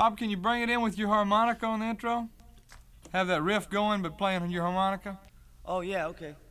Bob, can you bring it in with your harmonica on the intro? Have that riff going, but playing on your harmonica? Oh, yeah, okay.